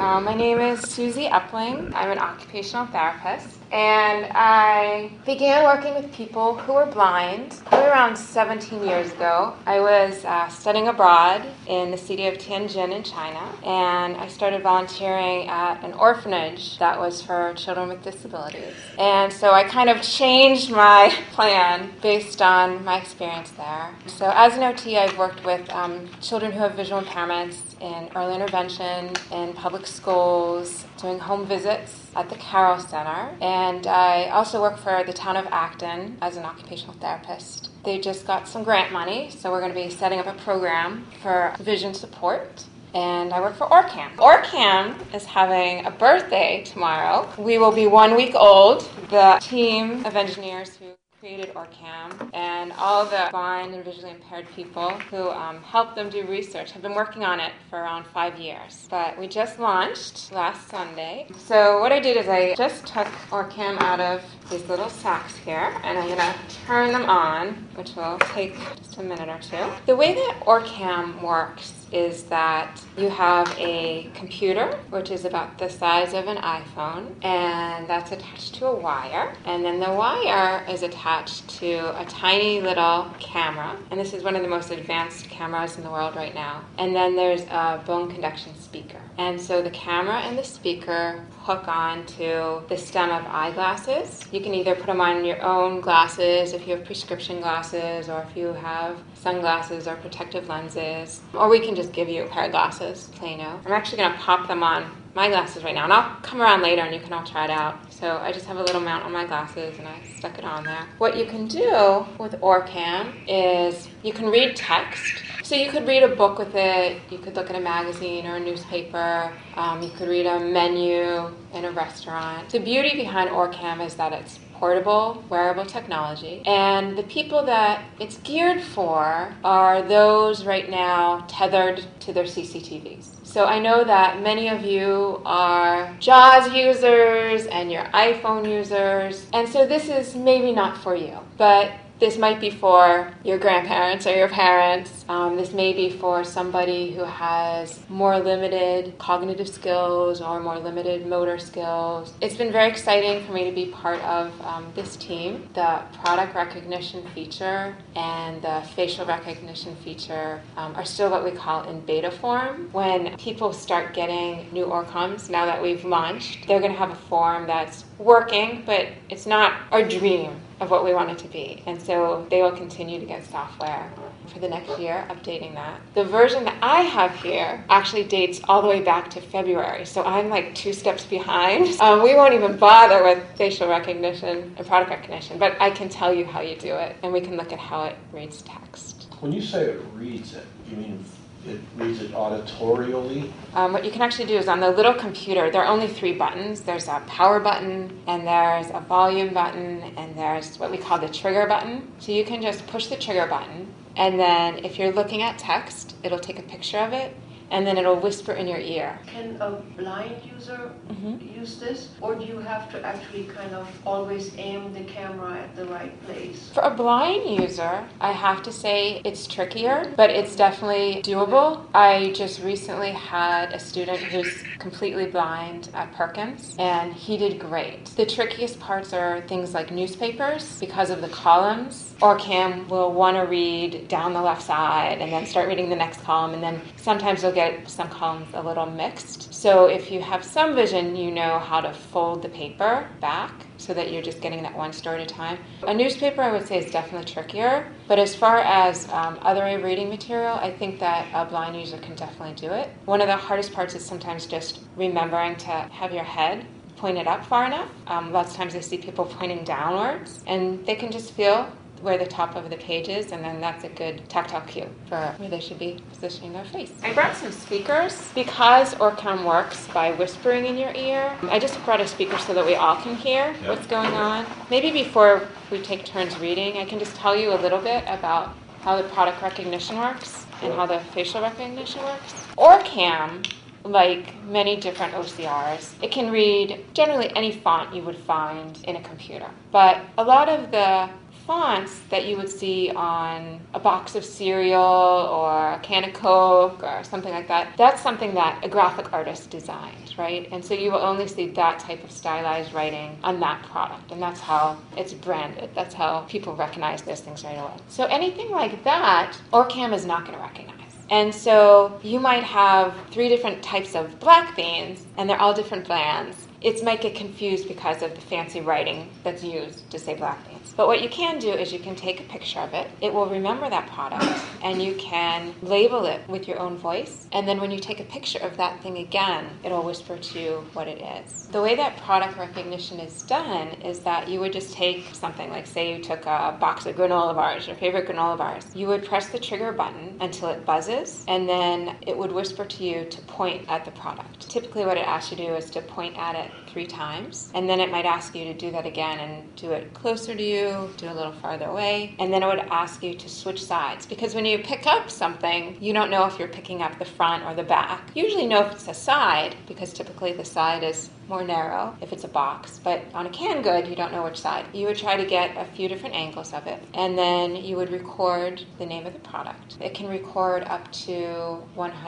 My name is Susie Epling. I'm an occupational therapist, and I began working with people who were blind probably around 17 years ago. I was studying abroad in the city of Tianjin in China, and I started volunteering at an orphanage that was for children with disabilities. And so I kind of changed my plan based on my experience there. So as an OT, I've worked with children who have visual impairments in early intervention, in public schools, doing home visits at the Carroll Center. And I also work for the town of Acton as an occupational therapist. They just got some grant money, so we're going to be setting up a program for vision support. And I work for OrCam. OrCam is having a birthday tomorrow. We will be 1 week old. The team of engineers who created OrCam and all the blind and visually impaired people who helped them do research have been working on it for around 5 years. But we just launched last Sunday. So what I did is I just took OrCam out of these little sacks here, and I'm going to turn them on, which will take just a minute or two. The way that OrCam works is that you have a computer, which is about the size of an iPhone, and that's attached to a wire. And then the wire is attached to a tiny little camera, and this is one of the most advanced cameras in the world right now. And then there's a bone conduction speaker. And so the camera and the speaker hook on to the stem of eyeglasses. You can either put them on your own glasses if you have prescription glasses, or if you have sunglasses or protective lenses, or we can just give you a pair of glasses, plaino. I'm actually going to pop them on my glasses right now, and I'll come around later and you can all try it out. So I just have a little mount on my glasses and I stuck it on there. What you can do with OrCam is you can read text. So you could read a book with it, you could look at a magazine or a newspaper, you could read a menu in a restaurant. The beauty behind OrCam is that it's portable, wearable technology, and the people that it's geared for are those right now tethered to their CCTVs. So I know that many of you are JAWS users and you're iPhone users, and so this is maybe not for you, but this might be for your grandparents or your parents. This may be for somebody who has more limited cognitive skills or more limited motor skills. It's been very exciting for me to be part of this team. The product recognition feature and the facial recognition feature are still what we call in beta form. When people start getting new OrCams, now that we've launched, they're going to have a form that's working, but it's not our dream of what we want it to be. And so they will continue to get software for the next year, updating that. The version that I have here actually dates all the way back to February, so I'm like 2 steps behind. We won't even bother with facial recognition and product recognition, but I can tell you how you do it, and we can look at how it reads text. When you say it reads it, you mean it reads it auditorially? What you can actually do is on the little computer, there are only 3 buttons. There's a power button, and there's a volume button, and there's what we call the trigger button. So you can just push the trigger button, and then if you're looking at text, it'll take a picture of it, and then it'll whisper in your ear. Can a blind user use this, or do you have to actually kind of always aim the camera at the right place? For a blind user, I have to say it's trickier, but it's definitely doable. I just recently had a student who's completely blind at Perkins, and he did great. The trickiest parts are things like newspapers, because of the columns. OrCam will want to read down the left side and then start reading the next column, and then sometimes you'll get some columns a little mixed. So if you have some vision, you know how to fold the paper back so that you're just getting that one story at a time. A newspaper, I would say, is definitely trickier, but as far as other reading material, I think that a blind user can definitely do it. One of the hardest parts is sometimes just remembering to have your head pointed up far enough. Lots of times I see people pointing downwards, and they can just feel where the top of the page is, and then that's a good tactile cue for where they should be positioning their face. I brought some speakers. Because OrCam works by whispering in your ear, I just brought a speaker so that we all can hear what's going on. Maybe before we take turns reading, I can just tell you a little bit about how the product recognition works and how the facial recognition works. OrCam, like many different OCRs, it can read generally any font you would find in a computer. But a lot of the fonts that you would see on a box of cereal or a can of Coke or something like that, that's something that a graphic artist designed, right? And so you will only see that type of stylized writing on that product, and that's how it's branded. That's how people recognize those things right away. So anything like that, Orcam is not going to recognize. And so you might have 3 different types of black beans, and they're all different brands. It might get confused because of the fancy writing that's used to say black beans. But what you can do is you can take a picture of it. It will remember that product, and you can label it with your own voice. And then when you take a picture of that thing again, it'll whisper to you what it is. The way that product recognition is done is that you would just take something, like say you took a box of granola bars, your favorite granola bars. You would press the trigger button until it buzzes, and then it would whisper to you to point at the product. Typically what it asks you to do is to point at it 3 times, and then it might ask you to do that again and do it closer to you, do a little farther away, and then it would ask you to switch sides, because when you pick up something, you don't know if you're picking up the front or the back. You usually know if it's a side, because typically the side is more narrow if it's a box, but on a canned good, you don't know which side. You would try to get a few different angles of it, and then you would record the name of the product. It can record up to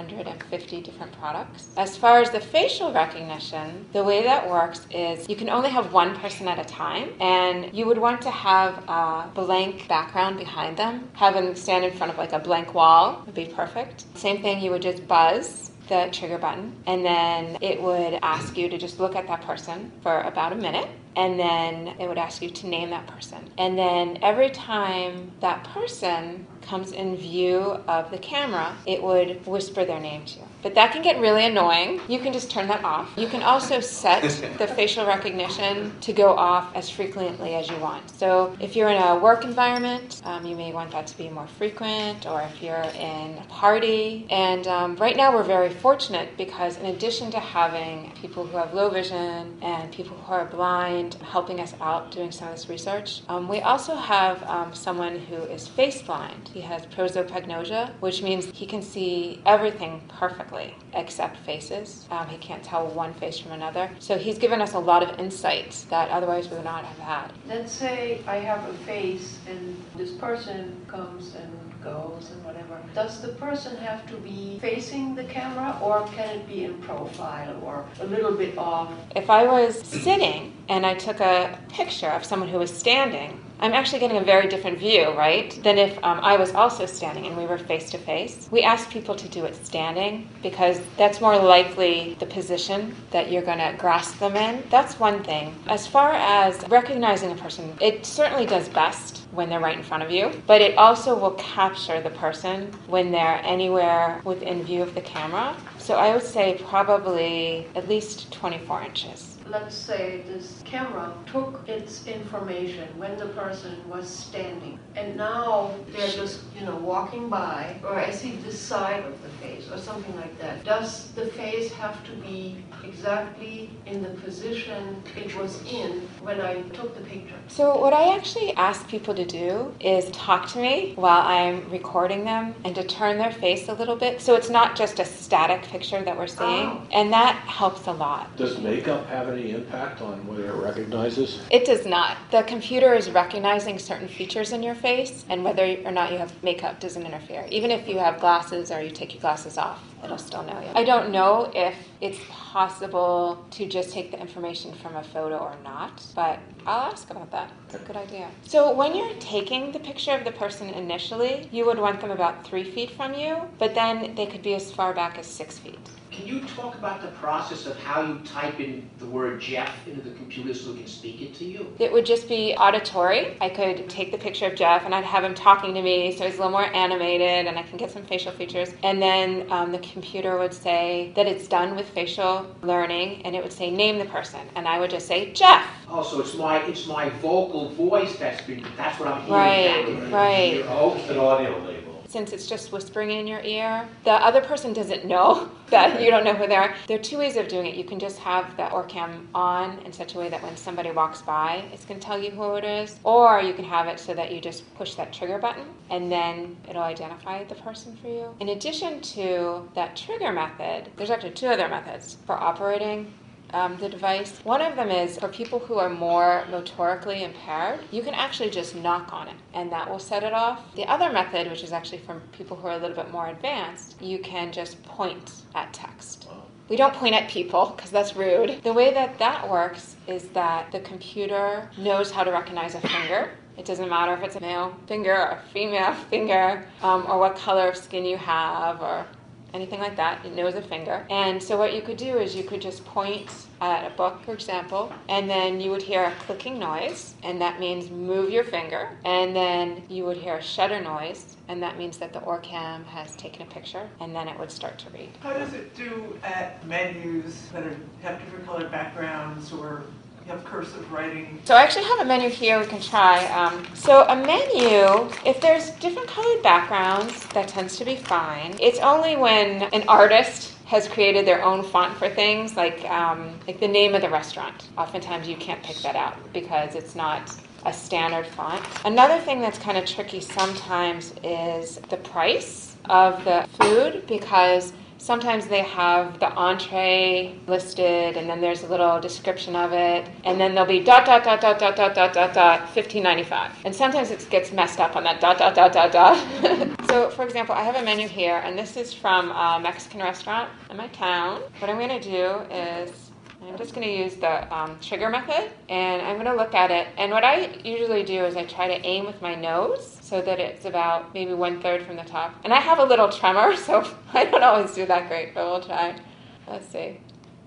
150 different products. As far as the facial recognition, the way that works is you can only have one person at a time, and you would want to have a blank background behind them. Have them stand in front of like a blank wall would be perfect. Same thing, you would just buzz the trigger button, and then it would ask you to just look at that person for about a minute, and then it would ask you to name that person. And then every time that person comes in view of the camera, it would whisper their name to you. But that can get really annoying. You can just turn that off. You can also set the facial recognition to go off as frequently as you want. So if you're in a work environment, you may want that to be more frequent, or if you're in a party. And right now we're very fortunate because in addition to having people who have low vision and people who are blind helping us out doing some of this research, we also have someone who is face blind. He has prosopagnosia, which means he can see everything perfectly except faces. He can't tell one face from another. So he's given us a lot of insights that otherwise we would not have had. Let's say I have a face and this person comes and goes and whatever. Does the person have to be facing the camera, or can it be in profile or a little bit off? If I was sitting and I took a picture of someone who was standing, I'm actually getting a very different view, right, than if I was also standing and we were face to face. We ask people to do it standing because that's more likely the position that you're going to grasp them in. That's one thing. As far as recognizing a person, it certainly does best when they're right in front of you, but it also will capture the person when they're anywhere within view of the camera. So I would say probably at least 24 inches. Let's say this camera took its information when the person was standing, and now they're just, walking by, or I see this side of the face or something like that. Does the face have to be exactly in the position it was in when I took the picture? So what I actually ask people to do is talk to me while I'm recording them and to turn their face a little bit so it's not just a static picture that we're seeing. Oh. And that helps a lot. Does makeup have any impact on whether it recognizes? It does not. The computer is recognizing certain features in your face, and whether or not you have makeup doesn't interfere. Even if you have glasses or you take your glasses off, it'll still know you. I don't know if it's possible to just take the information from a photo or not, but I'll ask about that. It's a good idea. So when you're taking the picture of the person initially, you would want them about 3 feet from you, but then they could be as far back as 6 feet. Can you talk about the process of how you type in the word Jeff into the computer so it can speak it to you? It would just be auditory. I could take the picture of Jeff and I'd have him talking to me, so he's a little more animated and I can get some facial features. And then the computer would say that it's done with facial learning, and it would say name the person, and I would just say Jeff. Oh, so it's my vocal voice that's what I'm hearing. Right. Oh, It's an audio label. Since it's just whispering in your ear, the other person doesn't know that you don't know who they are. There are 2 ways of doing it. You can just have the Orcam on in such a way that when somebody walks by, it's going to tell you who it is. Or you can have it so that you just push that trigger button, and then it'll identify the person for you. In addition to that trigger method, there's actually 2 other methods for operating the device. One of them is for people who are more motorically impaired. You can actually just knock on it, and that will set it off. The other method, which is actually for people who are a little bit more advanced, you can just point at text. We don't point at people because that's rude. The way that works is that the computer knows how to recognize a finger. It doesn't matter if it's a male finger or a female finger, or what color of skin you have, or anything like that. It knows a finger. And so what you could do is you could just point at a book, for example, and then you would hear a clicking noise, and that means move your finger. And then you would hear a shutter noise, and that means that the OrCam has taken a picture, and then it would start to read. How does it do at menus that have different colored backgrounds or have cursive writing? So I actually have a menu here we can try. So a menu, if there's different colored backgrounds, that tends to be fine. It's only when an artist has created their own font for things, like the name of the restaurant. Oftentimes you can't pick that out because it's not a standard font. Another thing that's kind of tricky sometimes is the price of the food, because sometimes they have the entree listed, and then there's a little description of it, and then there'll be ... $15.95. And sometimes it gets messed up on that ... So, for example, I have a menu here, and this is from a Mexican restaurant in my town. What I'm going to do is I'm just going to use the trigger method, and I'm going to look at it. And what I usually do is I try to aim with my nose so that it's about maybe 1/3 from the top. And I have a little tremor, so I don't always do that great, but we'll try. Let's see.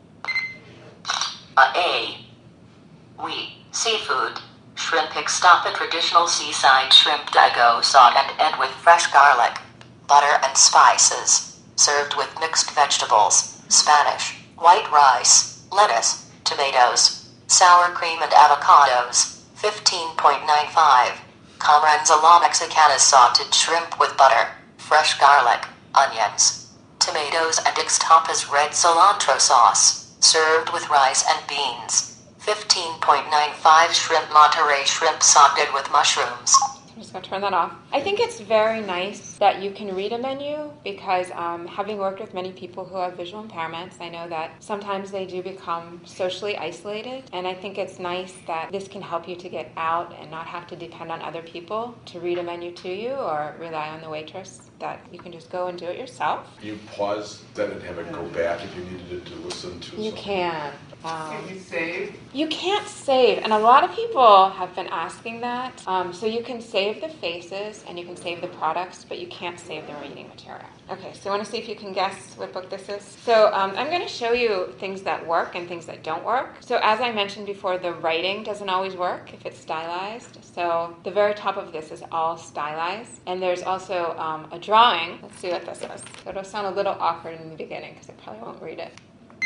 Seafood. Shrimp stop a traditional seaside shrimp dago sauce and ed with fresh garlic, butter and spices. Served with mixed vegetables, Spanish, white rice, lettuce, tomatoes, sour cream and avocados. 15.95. Camarón a la Mexicana sauteed shrimp with butter, fresh garlic, onions, tomatoes and tapas red cilantro sauce. Served with rice and beans. 15.95. Shrimp Monterey shrimp sauteed with mushrooms. I'm just going to turn that off. I think it's very nice that you can read a menu because having worked with many people who have visual impairments, I know that sometimes they do become socially isolated, and I think it's nice that this can help you to get out and not have to depend on other people to read a menu to you or rely on the waitress, that you can just go and do it yourself. You pause then and have it go back if you needed to listen to You something. can. Can you save? You can't save, and a lot of people have been asking that. So you can save the faces and you can save the products, but you can't save the reading material. Okay, so I want to see if you can guess what book this is. So I'm going to show you things that work and things that don't work. So as I mentioned before, the writing doesn't always work if it's stylized. So the very top of this is all stylized, and there's also a drawing. Let's see what this is. So it'll sound a little awkward in the beginning because I probably won't read it.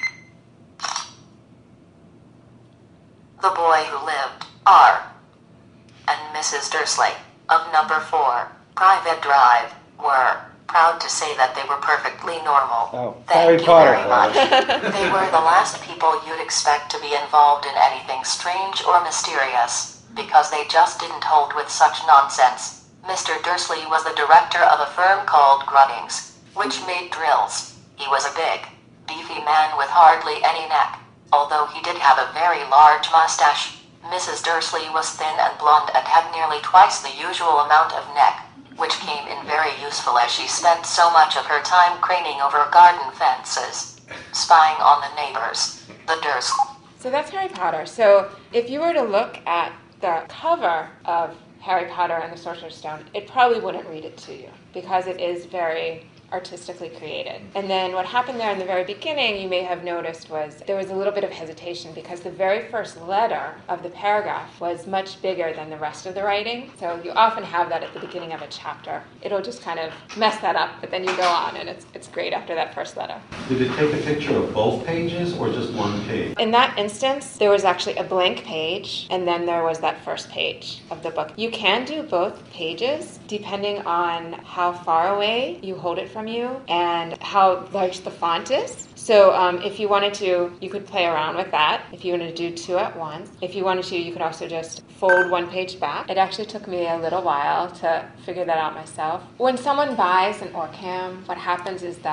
The boy who lived, R. and Mrs. Dursley, of number 4, Private Drive, were proud to say that they were perfectly normal. Oh, Thank Harry you Potter. very much. They were the last people you'd expect to be involved in anything strange or mysterious, because they just didn't hold with such nonsense. Mr. Dursley was the director of a firm called Grunnings, which made drills. He was a big, beefy man with hardly any neck. Although he did have a very large mustache, Mrs. Dursley was thin and blonde and had nearly twice the usual amount of neck, which came in very useful as she spent so much of her time craning over garden fences, spying on the neighbors, the Dursleys. So that's Harry Potter. So if you were to look at the cover of Harry Potter and the Sorcerer's Stone, it probably wouldn't read it to you because it is very artistically created. And then what happened there in the very beginning, you may have noticed, was there was a little bit of hesitation because the very first letter of the paragraph was much bigger than the rest of the writing. So you often have that at the beginning of a chapter. It'll just kind of mess that up, but then you go on and it's great after that first letter. Did it take a picture of both pages or just one page? In that instance, there was actually a blank page, and then there was that first page of the book. You can do both pages depending on how far away you hold it from you and how large the font is. So if you wanted to, you could play around with that. If you wanted to do two at once. If you wanted to, you could also just fold one page back. It actually took me a little while to figure that out myself. When someone buys an OrCam, what happens is that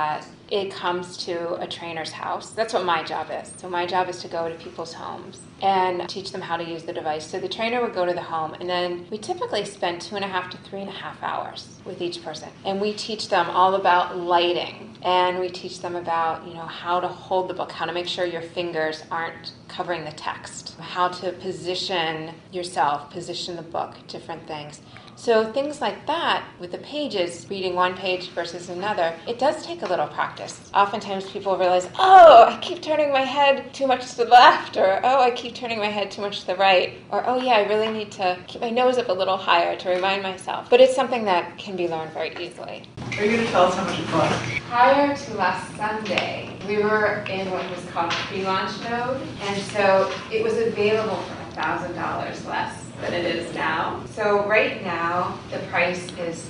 it comes to a trainer's house. That's what my job is. So my job is to go to people's homes and teach them how to use the device. So the trainer would go to the home, and then we typically spend 2.5 to 3.5 hours with each person. And we teach them all about lighting, and we teach them about, how to hold the book, how to make sure your fingers aren't covering the text, how to position yourself, position the book, different things. So things like that, with the pages, reading one page versus another, it does take a little practice. Oftentimes people realize, oh, I keep turning my head too much to the left, or oh, I keep turning my head too much to the right, or oh yeah, I really need to keep my nose up a little higher to remind myself. But it's something that can be learned very easily. Are you going to tell us how much it costs? Prior to last Sunday, we were in what was called pre-launch mode, and so it was available for $1,000 less than it is now. So right now, the price is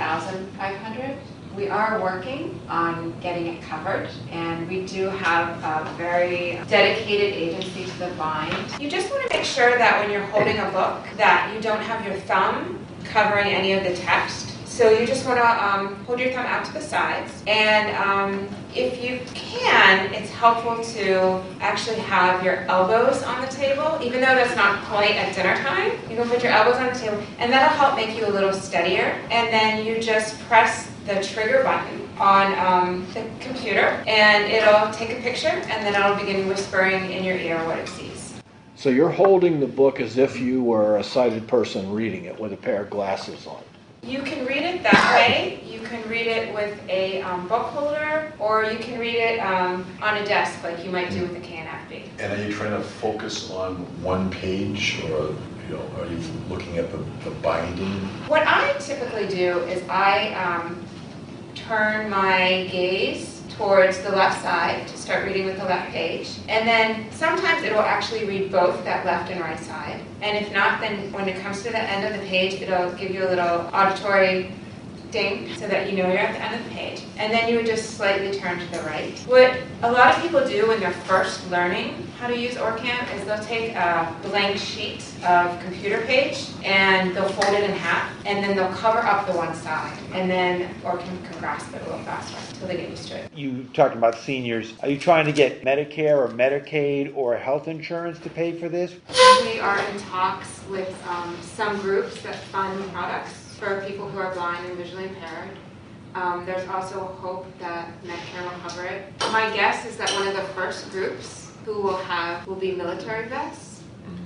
$3,500. We are working on getting it covered, and we do have a very dedicated agency to the bind. You just want to make sure that when you're holding a book that you don't have your thumb covering any of the text. So you just want to hold your thumb out to the sides, and if you can, it's helpful to actually have your elbows on the table, even though that's not quite at dinner time. You can put your elbows on the table, and that'll help make you a little steadier. And then you just press the trigger button on the computer, and it'll take a picture, and then it'll begin whispering in your ear what it sees. So you're holding the book as if you were a sighted person reading it with a pair of glasses on. You can read it that way. You can read it with a book holder, or you can read it on a desk like you might do with a KNFB. And are you trying to focus on one page, or are you looking at the binding? What I typically do is I turn my gaze towards the left side to start reading with the left page. And then sometimes it will actually read both that left and right side. And if not, then when it comes to the end of the page, it'll give you a little auditory ding so that you know you're at the end of the page. And then you would just slightly turn to the right. What a lot of people do when they're first learning how to use OrCam is they'll take a blank sheet of computer page and they'll fold it in half, and then they'll cover up the one side, and then OrCam can grasp it a little faster until they get used to it. You talking about seniors. Are you trying to get Medicare or Medicaid or health insurance to pay for this? We are in talks with some groups that fund products for people who are blind and visually impaired. There's also a hope that Medicare will cover it. My guess is that one of the first groups who will be military vets.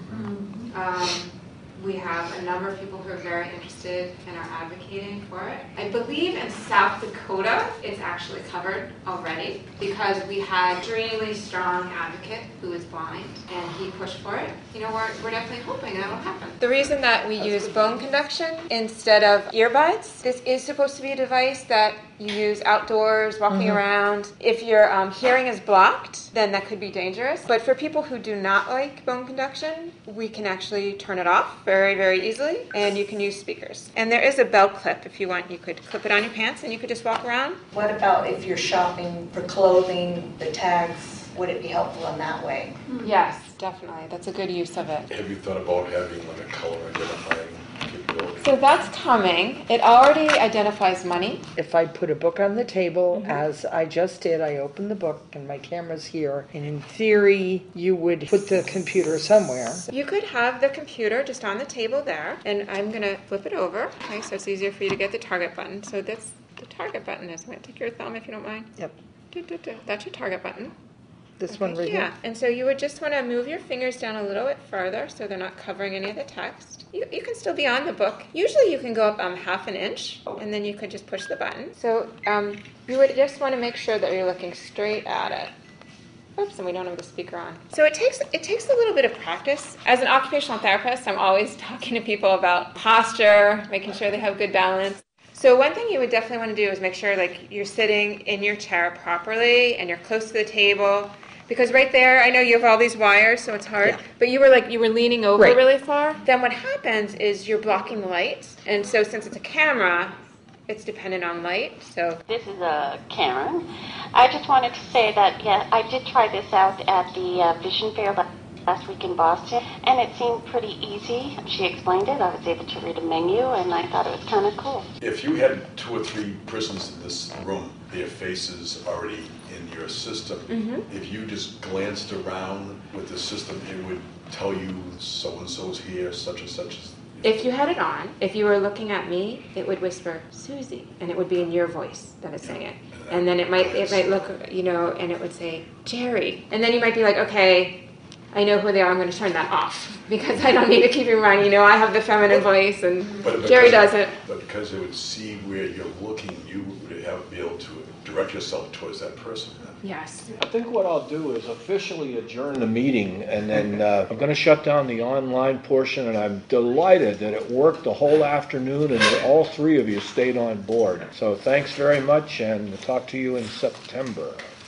We have a number of people who are very interested and are advocating for it. I believe in South Dakota it's actually covered already because we had a really strong advocate who is blind and he pushed for it. We're definitely hoping that will happen. The reason that we use bone conduction instead of earbuds, this is supposed to be a device that you use outdoors, walking around. If your hearing is blocked, then that could be dangerous. But for people who do not like bone conduction, we can actually turn it off very, very easily, and you can use speakers. And there is a belt clip. If you want, you could clip it on your pants, and you could just walk around. What about if you're shopping for clothing, the tags? Would it be helpful in that way? Yes, definitely. That's a good use of it. Have you thought about having like a color identifying capability? So that's coming. It already identifies money. If I put a book on the table, as I just did, I opened the book and my camera's here, and in theory, you would put the computer somewhere. You could have the computer just on the table there, and I'm going to flip it over, okay, so it's easier for you to get the target button. So that's the target button is. I'm going to take your thumb if you don't mind. Yep. That's your target button. This one right here? Yeah, and so you would just want to move your fingers down a little bit further so they're not covering any of the text. You can still be on the book. Usually you can go up half an inch, and then you could just push the button. So you would just want to make sure that you're looking straight at it. Oops, and we don't have the speaker on. So it takes a little bit of practice. As an occupational therapist, I'm always talking to people about posture, making sure they have good balance. So one thing you would definitely want to do is make sure you're sitting in your chair properly and you're close to the table. Because right there, I know you have all these wires, so it's hard. Yeah. But you were leaning over really far. Then what happens is you're blocking the light. And so since it's a camera, it's dependent on light. So this is Karen. I just wanted to say that, I did try this out at the Vision Fair last week in Boston, and it seemed pretty easy. She explained it. I was able to read a menu, and I thought it was kind of cool. If you had 2 or 3 prisons in this room, their faces already in your system, if you just glanced around with the system, it would tell you so-and-so's here, such and such. If you had it on, if you were looking at me, it would whisper, Susie, and it would be in your voice that is saying it. And then it might look, and it would say, Jerry. And then you might be like, okay, I know who they are, I'm going to turn that off. Because I don't need to keep reminding, I have the feminine voice, and Jerry doesn't. But because it would see where you're looking, you would be able to direct yourself towards that person. Yes. I think what I'll do is officially adjourn the meeting, and then I'm going to shut down the online portion, and I'm delighted that it worked the whole afternoon and that all 3 of you stayed on board. So thanks very much, and we'll talk to you in September.